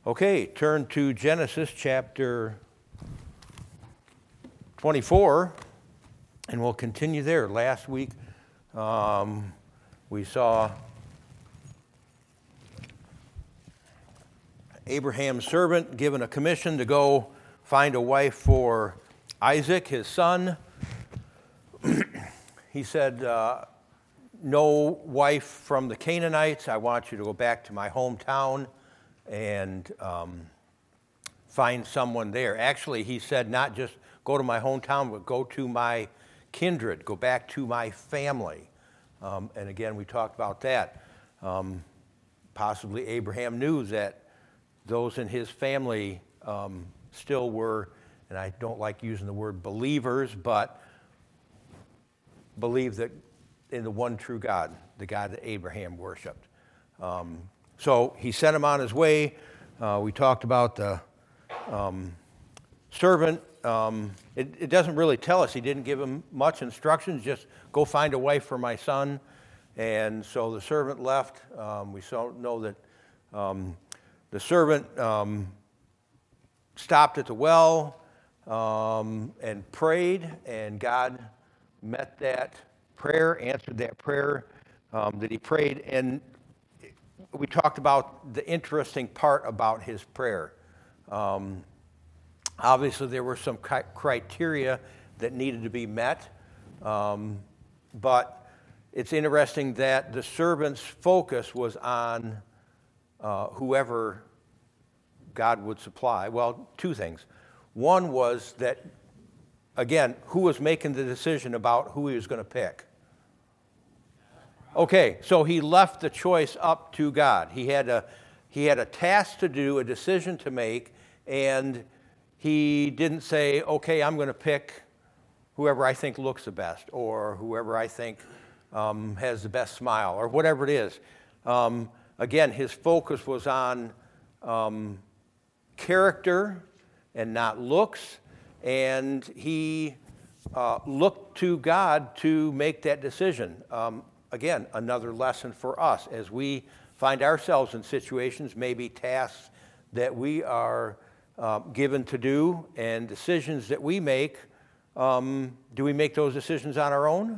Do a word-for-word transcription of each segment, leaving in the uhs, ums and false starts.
Okay, turn to Genesis chapter twenty-four, and we'll continue there. Last week, um, we saw Abraham's servant given a commission to go find a wife for Isaac, his son. He said, uh, no wife from the Canaanites. I want you to go back to my hometown and um, find someone there. Actually, he said not just go to my hometown, but go to my kindred, go back to my family. Um, and again, we talked about that. Um, possibly Abraham knew that those in his family um, still were, and I don't like using the word believers, but believed that in the one true God, the God that Abraham worshiped. Um, so he sent him on his way. Uh, we talked about the um, servant. Um, it, it doesn't really tell us. He didn't give him much instructions, just go find a wife for my son. And so the servant left. Um, we so know that um, the servant um, stopped at the well um, and prayed, and God met that prayer, answered that prayer um, that he prayed. And we talked about the interesting part about his prayer. Um, obviously, there were some criteria that needed to be met, um, but it's interesting that the servant's focus was on uh, whoever God would supply. Well, two things. One was that, again, who was making the decision about who he was going to pick? Okay, so he left the choice up to God. He had a he had a task to do, a decision to make, and he didn't say, okay, I'm going to pick whoever I think looks the best, or whoever I think um, has the best smile, or whatever it is. Um, again, his focus was on um, character and not looks, and he uh, looked to God to make that decision. Um, Again, another lesson for us as we find ourselves in situations, maybe tasks that we are uh, given to do and decisions that we make. Um, do we make those decisions on our own?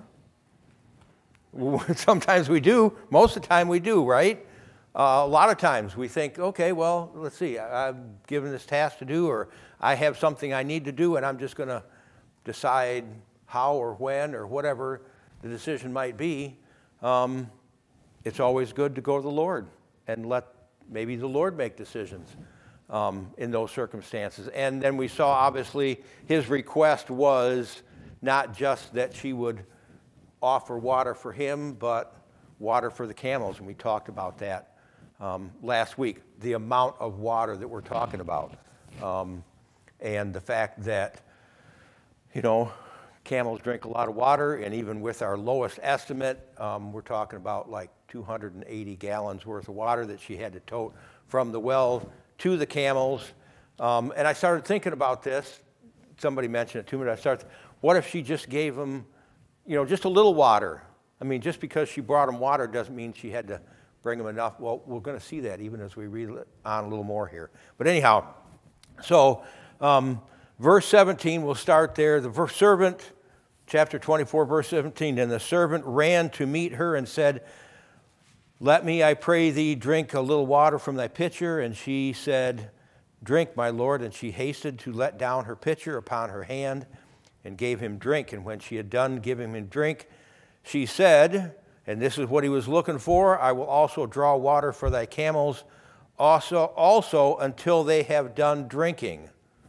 Sometimes we do. Most of the time we do, right? Uh, a lot of times we think, okay, well, let's see, I, I'm given this task to do, or I have something I need to do, and I'm just going to decide how or when or whatever the decision might be. Um, it's always good to go to the Lord and let maybe the Lord make decisions um, in those circumstances. And then we saw, obviously, his request was not just that she would offer water for him, but water for the camels. And we talked about that um, last week, the amount of water that we're talking about. Um, and the fact that, you know, camels drink a lot of water, and even with our lowest estimate, um, we're talking about like two hundred eighty gallons worth of water that she had to tote from the well to the camels. Um, and I started thinking about this. Somebody mentioned it to me. I started, what if she just gave them, you know, just a little water? I mean, just because she brought them water doesn't mean she had to bring them enough. Well, we're going to see that even as we read on a little more here. But anyhow, so um, verse seventeen, we'll start there. The servant, chapter twenty-four, verse seventeen, and the servant ran to meet her and said, let me, I pray thee, drink a little water from thy pitcher. And she said, drink, my lord. And she hasted to let down her pitcher upon her hand and gave him drink. And when she had done giving him drink, she said, and this is what he was looking for, I will also draw water for thy camels also, also until they have done drinking.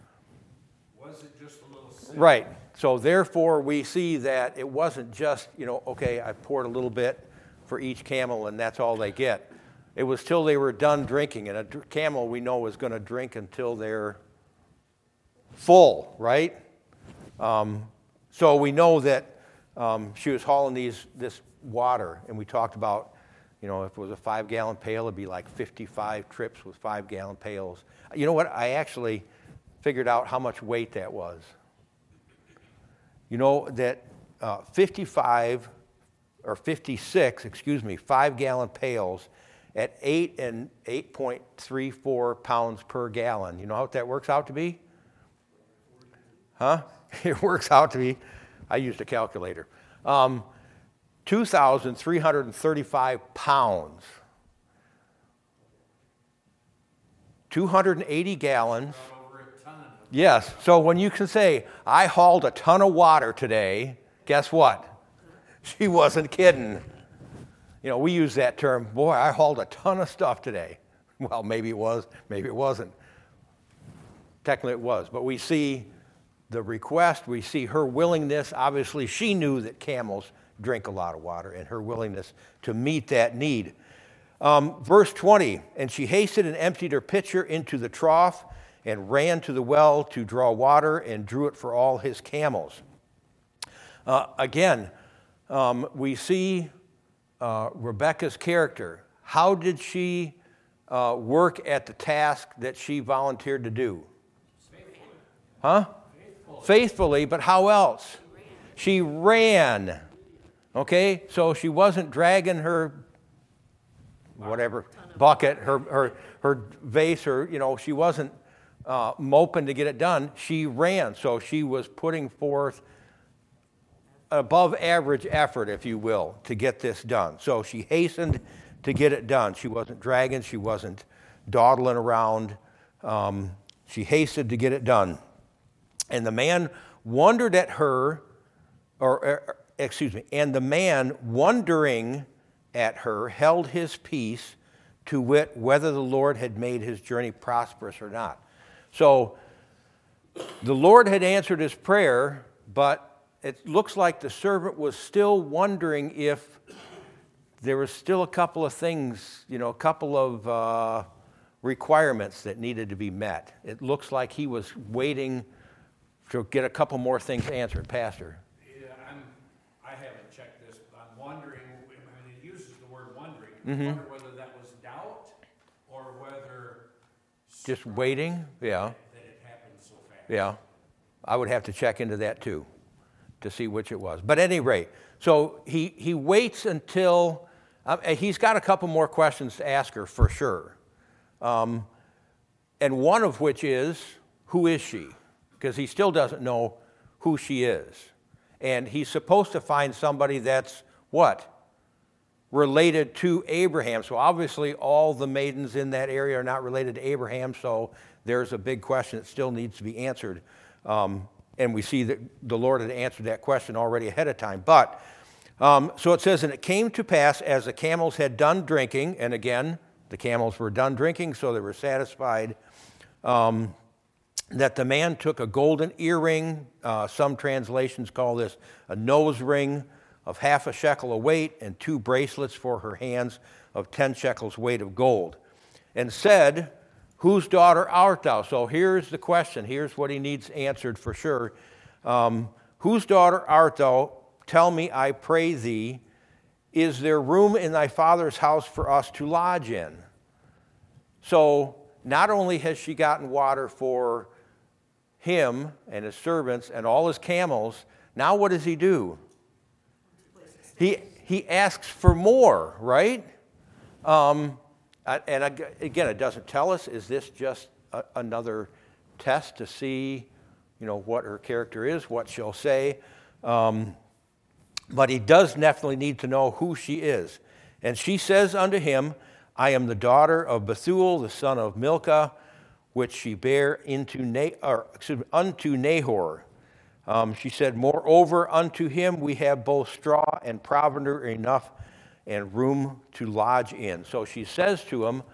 Was it just a little sip? Right. So therefore, we see that it wasn't just, you know, okay, I poured a little bit for each camel and that's all they get. It was till they were done drinking. And a camel, we know, is going to drink until they're full, right? Um, so we know that um, she was hauling these this water, and we talked about, you know, if it was a five-gallon pail, it'd be like fifty-five trips with five-gallon pails. You know what? I actually figured out how much weight that was. You know that uh, fifty-five or fifty-six, excuse me, five-gallon pails at eight and eight point three four pounds per gallon. You know what that works out to be? Huh? It works out to be, I used a calculator, um, two thousand three hundred thirty-five pounds. two hundred eighty gallons. Over a ton. Yes, so when you can say, I hauled a ton of water today, guess what? She wasn't kidding. You know, we use that term, boy, I hauled a ton of stuff today. Well, maybe it was, maybe it wasn't. Technically it was, but we see the request, we see her willingness. Obviously, she knew that camels drink a lot of water and her willingness to meet that need. Um, verse twenty, and she hasted and emptied her pitcher into the trough and ran to the well to draw water and drew it for all his camels. Uh, again, um, we see uh, Rebekah's character. How did she uh, work at the task that she volunteered to do? Faithfully. Huh? Faithfully. Faithfully, but how else? She ran. Okay, so she wasn't dragging her whatever bucket, her her her vase, or you know, she wasn't uh, moping to get it done. She ran, so she was putting forth above average effort, if you will, to get this done. So she hastened to get it done. She wasn't dragging, she wasn't dawdling around. Um, she hastened to get it done. And the man wondered at her, or, or excuse me, and the man wondering at her held his peace, to wit, whether the Lord had made his journey prosperous or not. So the Lord had answered his prayer, but it looks like the servant was still wondering if there was still a couple of things, you know, a couple of uh, requirements that needed to be met. It looks like he was waiting to get a couple more things answered. Pastor? Yeah, I'm, I haven't checked this, but I'm wondering, I mean, it uses the word wondering. Mm-hmm. I wonder whether that was doubt or whether Just waiting? Yeah. that it happened so fast. Yeah. I would have to check into that too, to see which it was. But at any rate, so he, he waits until, uh, he's got a couple more questions to ask her for sure. Um, and one of which is, who is she? Because he still doesn't know who she is. And he's supposed to find somebody that's what? Related to Abraham. So obviously all the maidens in that area are not related to Abraham, so there's a big question that still needs to be answered. Um, and we see that the Lord had answered that question already ahead of time. But, um, so it says, and it came to pass as the camels had done drinking, and again, the camels were done drinking, so they were satisfied, um, that the man took a golden earring, uh, some translations call this a nose ring, of half a shekel a weight, and two bracelets for her hands of ten shekels weight of gold, and said, whose daughter art thou? So here's the question. Here's what he needs answered for sure. Um, whose daughter art thou? Tell me, I pray thee, is there room in thy father's house for us to lodge in? So not only has she gotten water for him and his servants and all his camels, now what does he do? He, he asks for more, right? Um, and again, it doesn't tell us, is this just a, another test to see, you know, what her character is, what she'll say? Um, but he does definitely need to know who she is. And she says unto him, I am the daughter of Bethuel, the son of Milcah, which she bare into Na- or, excuse me, unto Nahor. Um, she said, moreover, unto him we have both straw and provender enough and room to lodge in. So she says to him,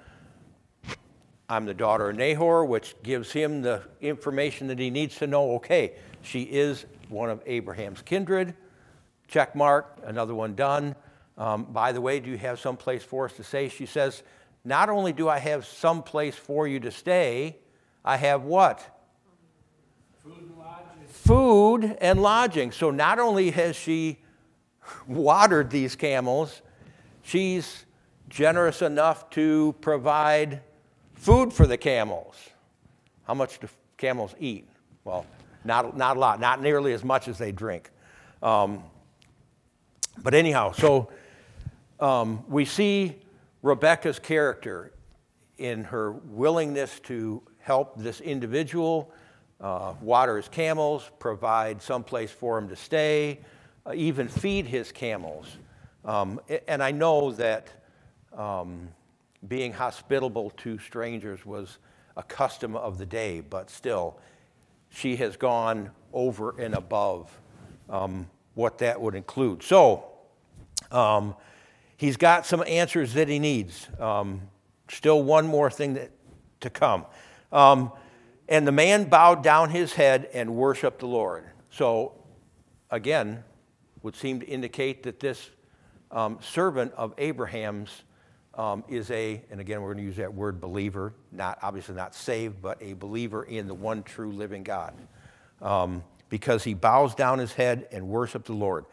I'm the daughter of Nahor, which gives him the information that he needs to know. Okay, she is one of Abraham's kindred. Check mark, another one done. Um, by the way, do you have some place for us to stay? She says, not only do I have some place for you to stay, I have what? Food and lodging. Food and lodging. So not only has she watered these camels, she's generous enough to provide food for the camels. How much do camels eat? Well, not, not a lot, not nearly as much as they drink. Um, but anyhow, so um, we see Rebecca's character in her willingness to help this individual, uh, water his camels, provide some place for him to stay, uh, even feed his camels. Um, and I know that um, being hospitable to strangers was a custom of the day, but still, she has gone over and above um, what that would include. So, um, he's got some answers that he needs. Um, still one more thing that, to come. Um, and the man bowed down his head and worshiped the Lord. So, again, would seem to indicate that this um, servant of Abraham's um, is a, and again, we're going to use that word believer, not obviously not saved, but a believer in the one true living God. Um, because he bows down his head and worships the Lord.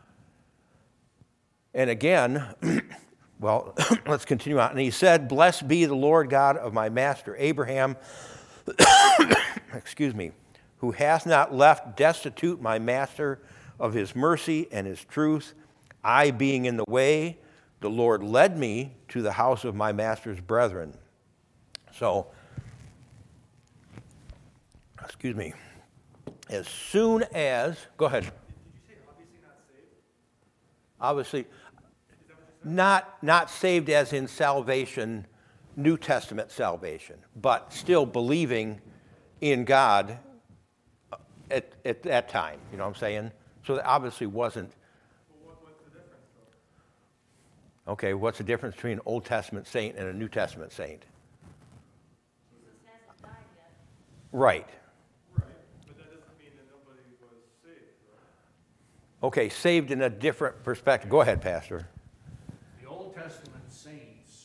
And again, well, let's continue on. And he said, "Blessed be the Lord God of my master Abraham, excuse me, who hath not left destitute my master of his mercy and his truth. I being in the way, the Lord led me to the house of my master's brethren." So, excuse me, as soon as, go ahead. Did you say obviously not saved? Obviously, not, not saved as in salvation, New Testament salvation, but still believing in God at, at that time, you know what I'm saying? So that obviously wasn't. Well, what, what's the difference, though? Okay, what's the difference between an Old Testament saint and a New Testament saint? Jesus hasn't died yet. Right. Right, but that doesn't mean that nobody was saved, right? Okay, saved in a different perspective. Go ahead, Pastor. The Old Testament saints,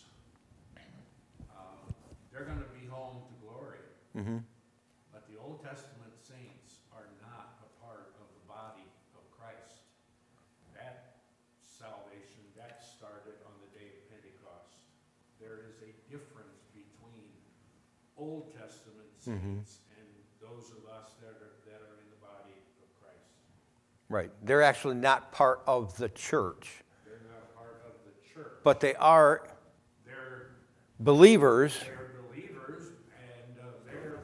uh, they're going to be home to glory. Mm-hmm. But the Old Testament saints are not a part of the body of Christ. That salvation, that started on the day of Pentecost. There is a difference between Old Testament saints and those of us that are, that are in the body of Christ. Right. They're actually not part of the church, They're not a part of the church. but they are They're, believers. they're believers and uh, they're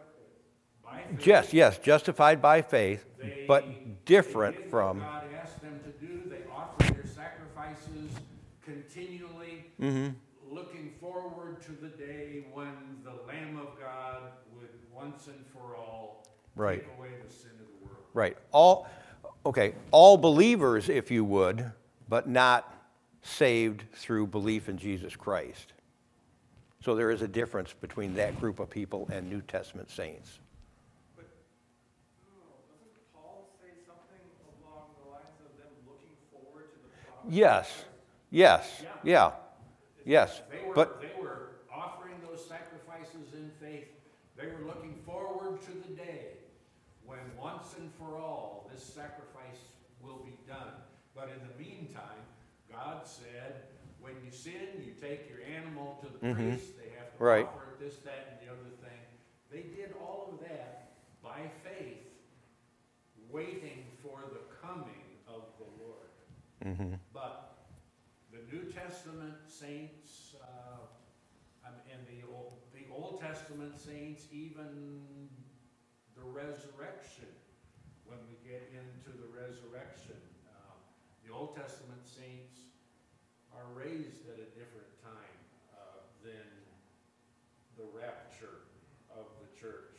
by faith. Yes, yes, justified by faith, They- but different they did from. what God asked them to do. They offered their sacrifices continually, Mhm. looking forward to the day when the Lamb of God would once and for all Right. take away the sin of the world. Right. All, okay, all believers, if you would, but not saved through belief in Jesus Christ. So there is a difference between that group of people and New Testament saints. But, oh, doesn't Paul say something along the lines of them looking forward to the promise? Yes, yes, yeah, yes. They were, But, they were offering those sacrifices in faith. They were looking forward to the day when once and for all this sacrifice will be done. But in the meantime, God said, when you sin, you take your animal to the Mhm. priest. They have to Right. offer this, that, and the other thing. They did all of that by faith, waiting for the coming of the Lord. mhm. But the New Testament saints, uh, um, and the Old, the Old Testament saints, even the resurrection, when we get into the resurrection, uh, the Old Testament saints are raised at a different time uh, than the rapture of the church.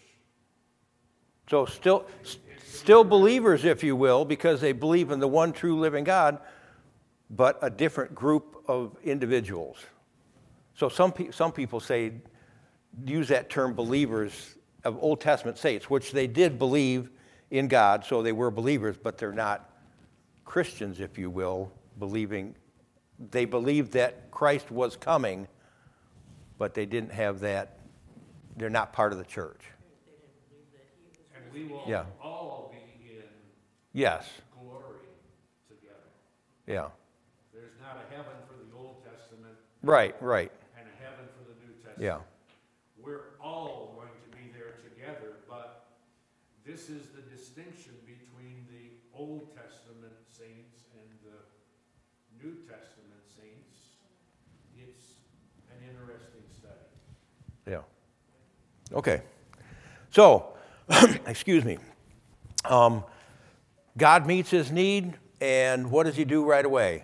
So still, still believers, if you will, because they believe in the one true living God, but a different group of individuals. So some, pe- some people say, use that term believers of Old Testament saints, which they did believe in God, so they were believers, but they're not Christians, if you will, believing. They believed that Christ was coming, but they didn't have that, they're not part of the church. They didn't believe that he was. And we will Yeah. all be in Yes, glory together. yeah, There's not a heaven for the Old Testament right, right, and a heaven for the New Testament. yeah, We're all going to be there together, but this is the distinction between the Old Testament saints and the New Testament saints, it's an interesting study. Yeah. Okay. So, excuse me. Um, God meets his need, and what does he do right away?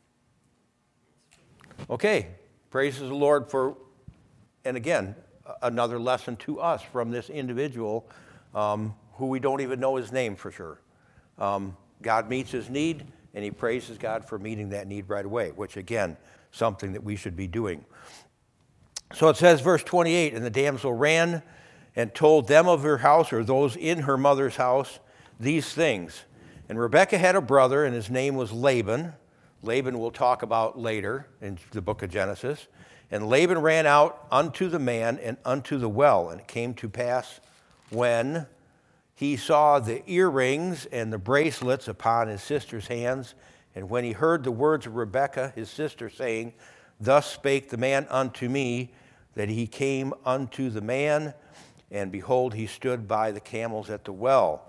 Okay. Praises the Lord for, and again, another lesson to us from this individual um, who we don't even know his name for sure. Um, God meets his need, and he praises God for meeting that need right away, which again, something that we should be doing. So it says, verse twenty-eight, and the damsel ran and told them of her house, or those in her mother's house, these things. And Rebekah had a brother, and his name was Laban. Laban we'll talk about later in the book of Genesis. And Laban ran out unto the man and unto the well. And it came to pass when he saw the earrings and the bracelets upon his sister's hands, and when he heard the words of Rebekah his sister, saying, Thus spake the man unto me, that he came unto the man, and behold, he stood by the camels at the well.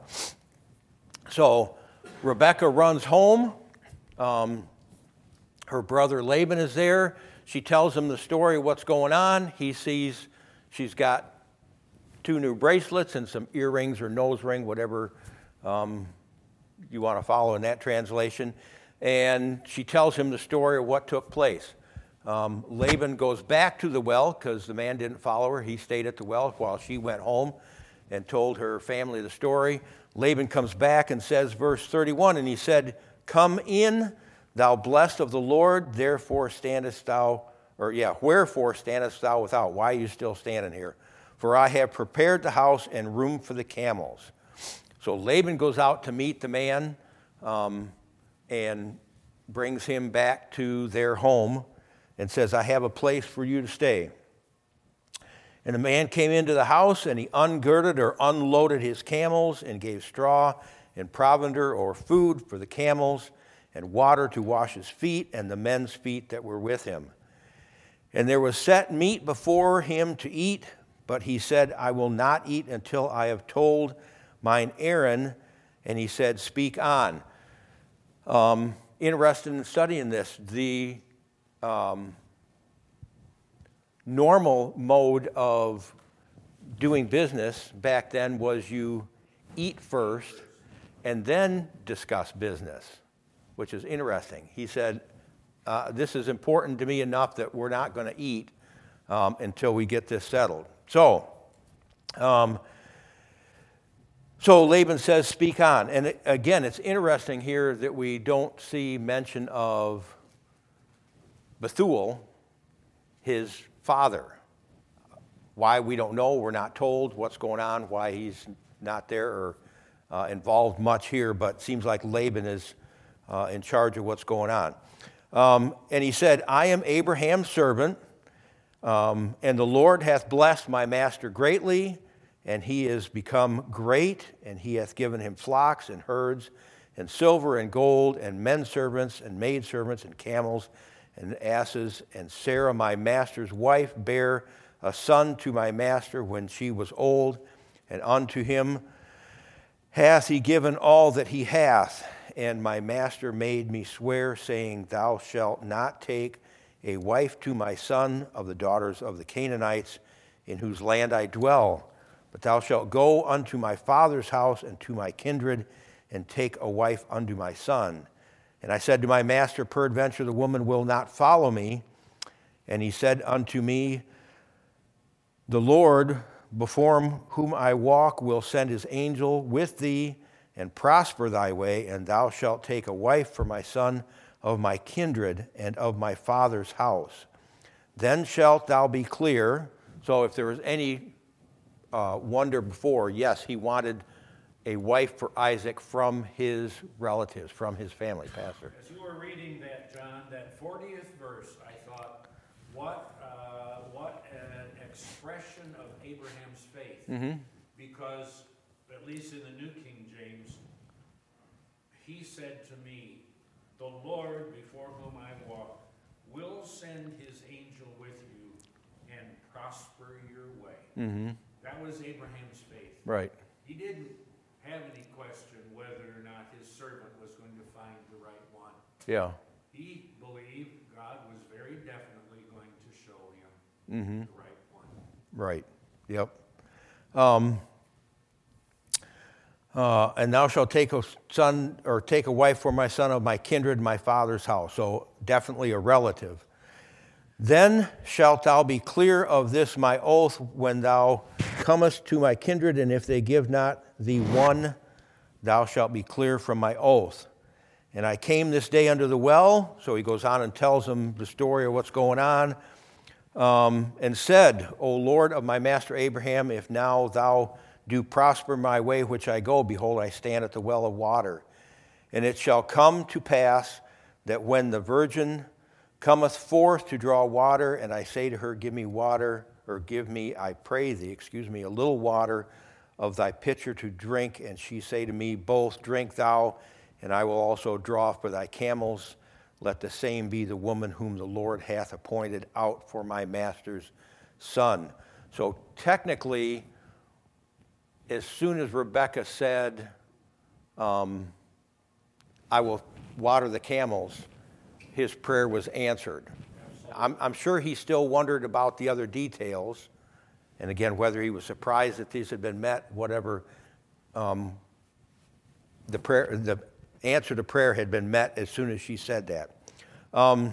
So Rebekah runs home. Um, her brother Laban is there. She tells him the story of what's going on. He sees she's got two new bracelets and some earrings or nose ring, whatever um, you want to follow in that translation. And she tells him the story of what took place. Um, Laban goes back to the well because the man didn't follow her. He stayed at the well while she went home and told her family the story. Laban comes back and says, verse thirty-one, and he said, Come in, thou blessed of the Lord, therefore standest thou, or yeah, wherefore standest thou without? Why are you still standing here? For I have prepared the house and room for the camels. So Laban goes out to meet the man um, and brings him back to their home and says, I have a place for you to stay. And the man came into the house, and he ungirded or unloaded his camels and gave straw and provender or food for the camels and water to wash his feet and the men's feet that were with him. And there was set meat before him to eat, but he said, I will not eat until I have told mine errand. And he said, Speak on. Um, interested in studying this. The um, normal mode of doing business back then was you eat first and then discuss business, which is interesting. He said, uh, this is important to me enough that we're not going to eat um, until we get this settled. So, um, so Laban says, speak on. And it, again, it's interesting here that we don't see mention of Bethuel, his father. Why, we don't know. We're not told what's going on, why he's not there or uh, involved much here, but it seems like Laban is uh, in charge of what's going on. Um, and he said, I am Abraham's servant, um, and the Lord hath blessed my master greatly, and he is become great, and he hath given him flocks and herds, and silver and gold, and men servants, and maid servants, and camels, and asses. And Sarah, my master's wife, bare a son to my master when she was old, and unto him hath he given all that he hath. And my master made me swear, saying, Thou shalt not take a wife to my son of the daughters of the Canaanites, in whose land I dwell, but thou shalt go unto my father's house and to my kindred, and take a wife unto my son. And I said to my master, Peradventure the woman will not follow me. And he said unto me, The Lord, before whom I walk, will send his angel with thee, and prosper thy way, and thou shalt take a wife for my son of my kindred and of my father's house. Then shalt thou be clear. So if there was any uh, wonder before, yes, he wanted a wife for Isaac from his relatives, from his family, Pastor. As you were reading that, John, that fortieth verse, I thought, what uh, what an expression of Abraham's faith. Mm-hmm. Because, at least in the New King James, he said to me, the Lord before whom I walk will send his angel with you and prosper your way. Mm-hmm. That was Abraham's faith. Right. He didn't have any question whether or not his servant was going to find the right one. Yeah. He believed God was very definitely going the right one. Right, yep. Um, uh, and thou shalt take a son, or take a wife for my son of my kindred, my father's house. So definitely a relative. Then shalt thou be clear of this my oath when thou comest to my kindred, and if they give not thee one, thou shalt be clear from my oath. And I came this day unto the well, so he goes on and tells them the story of what's going on, um, and said, O Lord of my master Abraham, if now thou do prosper my way which I go, behold, I stand at the well of water. And it shall come to pass that when the virgin cometh forth to draw water, and I say to her, give me water, or give me, I pray thee, excuse me, a little water of thy pitcher to drink, and she say to me, both drink thou, and I will also draw for thy camels. Let the same be the woman whom the Lord hath appointed out for my master's son. So technically, as soon as Rebekah said, um, I will water the camels, his prayer was answered. I'm, I'm sure he still wondered about the other details, and again, whether he was surprised that these had been met, whatever, um, the prayer, the answer to prayer had been met as soon as she said that. Um,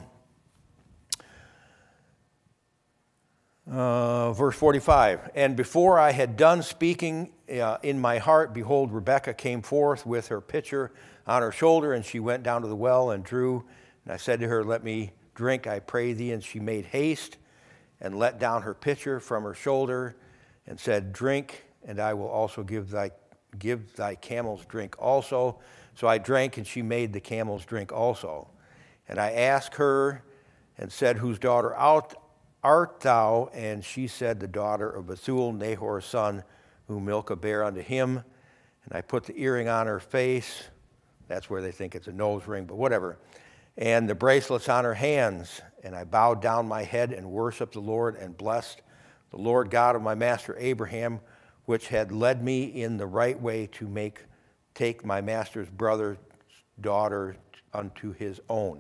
uh, verse forty-five, and before I had done speaking uh, in my heart, behold, Rebekah came forth with her pitcher on her shoulder, and she went down to the well and drew. And I said to her, let me drink, I pray thee. And she made haste and let down her pitcher from her shoulder and said, drink, and I will also give thy give thy camels drink also. So I drank, and she made the camels drink also. And I asked her and said, whose daughter art, art thou? And she said, the daughter of Bethuel, Nahor's son, whom Milcah bare unto him. And I put the earring on her face. That's where they think it's a nose ring, but whatever. And the bracelets on her hands. And I bowed down my head and worshiped the Lord and blessed the Lord God of my master Abraham, which had led me in the right way to make take my master's brother's daughter unto his own.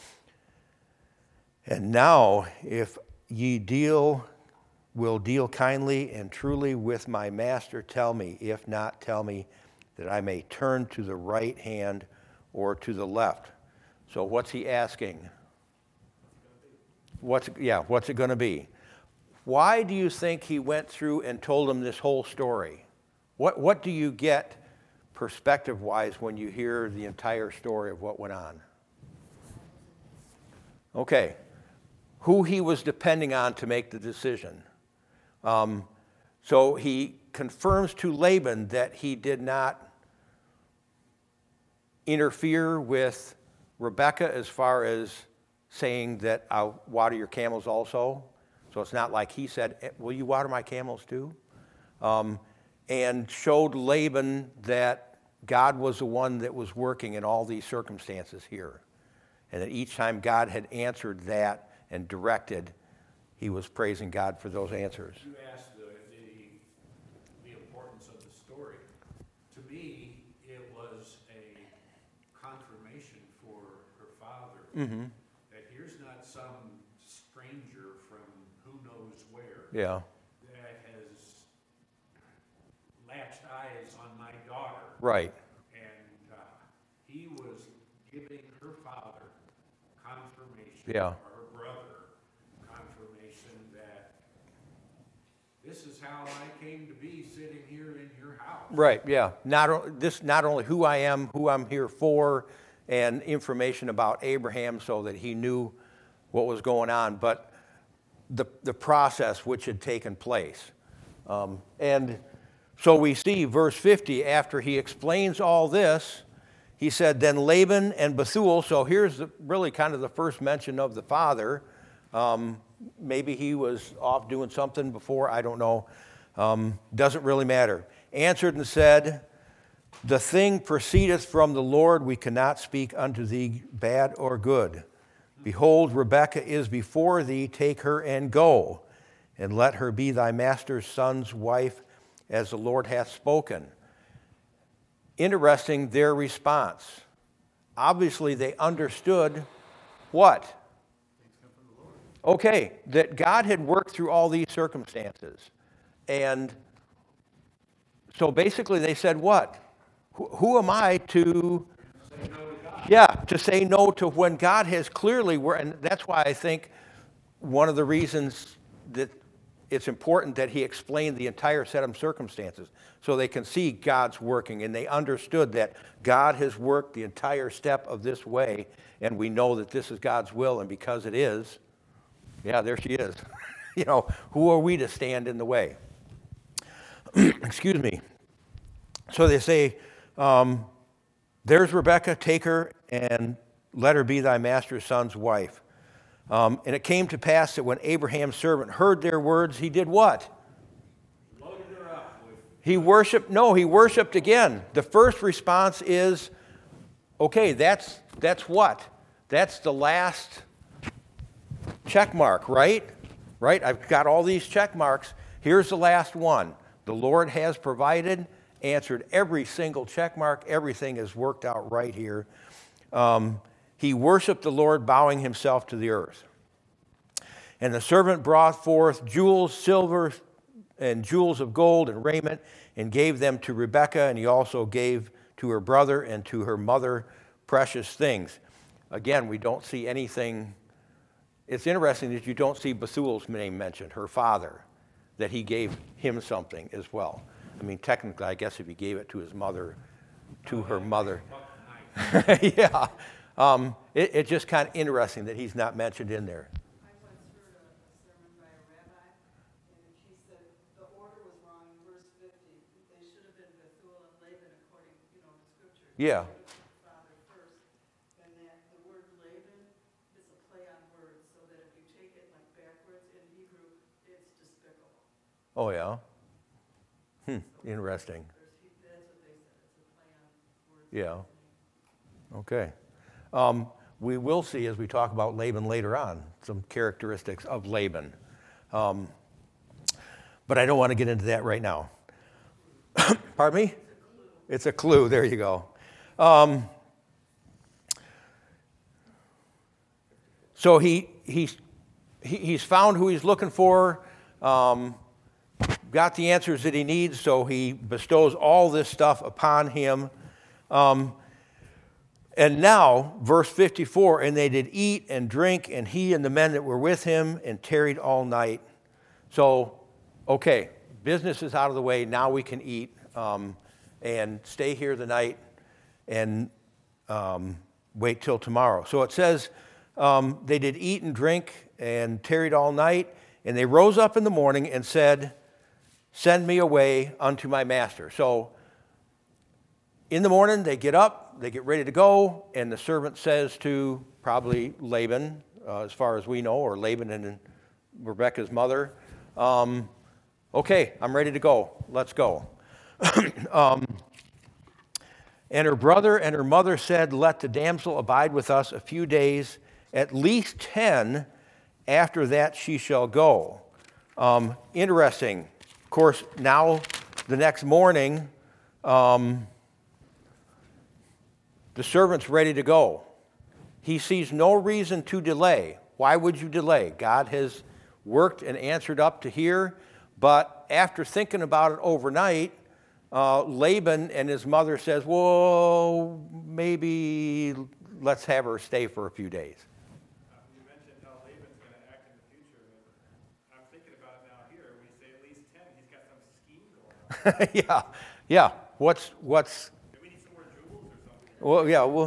And now, if ye deal, will deal kindly and truly with my master, tell me. If not, tell me, that I may turn to the right hand or to the left. So what's he asking? What's, yeah, what's it going to be? Why do you think he went through and told them this whole story? What, what do you get perspective-wise when you hear the entire story of what went on? Okay, who he was depending on to make the decision. Um, so he confirms to Laban that he did not interfere with Rebekah as far as saying that I'll water your camels also. So it's not like he said, will you water my camels too? Um, and showed Laban that God was the one that was working in all these circumstances here. And that each time God had answered that and directed, he was praising God for those answers. You asked the, the, the importance of the story. To me, it was a confirmation for her father Mm-hmm. that here's not some stranger from who knows where Yeah, that has latched eyes on my daughter. right. And uh, he was giving her father confirmation, Yeah. or her brother confirmation that this is how I came to be sitting here in your house. Right, yeah. Not o- this, not only who I am, who I'm here for, and information about Abraham so that he knew what was going on, but the the process which had taken place. Um, and so we see verse fifty, after he explains all this, he said, then Laban and Bethuel, so here's the, really kind of the first mention of the father. Um, maybe he was off doing something before, I don't know. Um, doesn't really matter. Answered and said, the thing proceedeth from the Lord, we cannot speak unto thee bad or good. Behold, Rebekah is before thee, take her and go, and let her be thy master's son's wife, as the Lord hath spoken. Interesting, their response. Obviously, they understood what? okay, that God had worked through all these circumstances. And so basically they said, what? Who, who am I to, Say no to God. yeah, to say no to when God has clearly worked? And that's why I think one of the reasons that it's important that he explained the entire set of circumstances so they can see God's working, and they understood that God has worked the entire step of this way, and we know that this is God's will, and because it is, yeah, there she is. You know, who are we to stand in the way? Excuse me. So they say, um, there's Rebekah, take her and let her be thy master's son's wife. Um, and it came to pass that when Abraham's servant heard their words, he did what? Loaded her up with. He worshiped, no, he worshiped again. The first response is, okay, that's, that's what? That's the last check mark, right? Right? I've got all these check marks. Here's the last one. The Lord has provided, answered every single check mark. Everything is worked out right here. Um, he worshiped the Lord, bowing himself to the earth. And the servant brought forth jewels, silver, and jewels of gold and raiment, and gave them to Rebekah, and he also gave to her brother and to her mother precious things. Again, we don't see anything. It's interesting that you don't see Bethuel's name mentioned, her father, that he gave him something as well. I mean, technically, I guess if he gave it to his mother, to her mother. Yeah. Um, it, it's just kind of interesting that he's not mentioned in there. I once heard a, a sermon by a rabbi, and he said the order was wrong in verse fifty. They should have been Bethuel and Laban according, you know, to Scripture. Yeah. They should have put the father first, and that the word Laban is a play on words, so that if you take it like backwards in Hebrew, it's despicable. Oh, yeah? Hmm, interesting. There's, he- that's what they said. It's a play on words. Yeah. Okay. Um, we will see as we talk about Laban later on, some characteristics of Laban. Um, but I don't want to get into that right now. Pardon me? It's a clue. There you go. Um, so he, he's, he, he's found who he's looking for, um, got the answers that he needs, so he bestows all this stuff upon him. Um, And now, verse fifty-four, and they did eat and drink, and he and the men that were with him, and tarried all night. So, okay, business is out of the way. Now we can eat um, and stay here the night and um, wait till tomorrow. So it says um, they did eat and drink and tarried all night, and they rose up in the morning and said, send me away unto my master. So in the morning, they get up, they get ready to go, and the servant says to probably Laban, uh, as far as we know, or Laban and Rebekah's mother, um, okay, I'm ready to go. Let's go. um, and her brother and her mother said, let the damsel abide with us a few days, at least ten. After that she shall go. Um, interesting. Of course, now the next morning, um, the servant's ready to go. He sees no reason to delay. Why would you delay? God has worked and answered up to here, but after thinking about it overnight, uh, Laban and his mother says, well, maybe let's have her stay for a few days. Uh, You mentioned how Laban's going to act in the future, and I'm thinking about it now here. We say at least ten. He's got some scheme going on. yeah, yeah. What's, what's, Do we need some more jewels or something? well, yeah, well,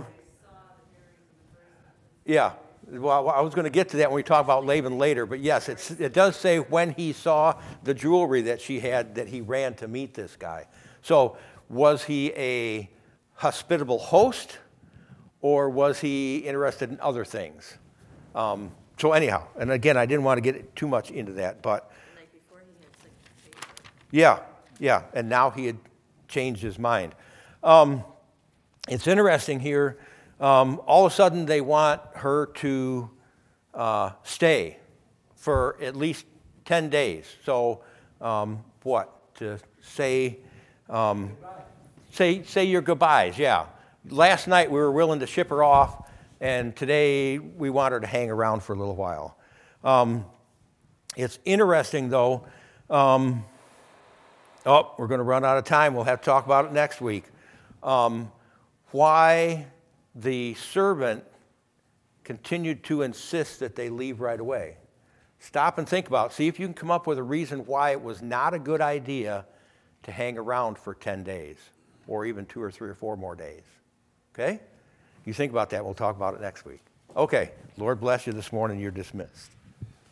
yeah. Well, I was going to get to that when we talk about Laban later, but yes, it's, it does say when he saw the jewelry that she had that he ran to meet this guy. So was he a hospitable host, or was he interested in other things? Um, so anyhow, and again, I didn't want to get too much into that, but The night before, he had such a favor. yeah, yeah, and now he had changed his mind. Um, it's interesting here. Um, all of a sudden, they want her to uh, stay for at least ten days. So, um, what? To say, um, say, say your goodbyes, yeah. Last night, we were willing to ship her off, and today, we want her to hang around for a little while. Um, it's interesting, though. Um, oh, we're going to run out of time. We'll have to talk about it next week. Um, why the servant continued to insist that they leave right away. Stop and think about it. See if you can come up with a reason why it was not a good idea to hang around for ten days or even two or three or four more days. Okay? You think about that. We'll talk about it next week. Okay. Lord bless you this morning. You're dismissed.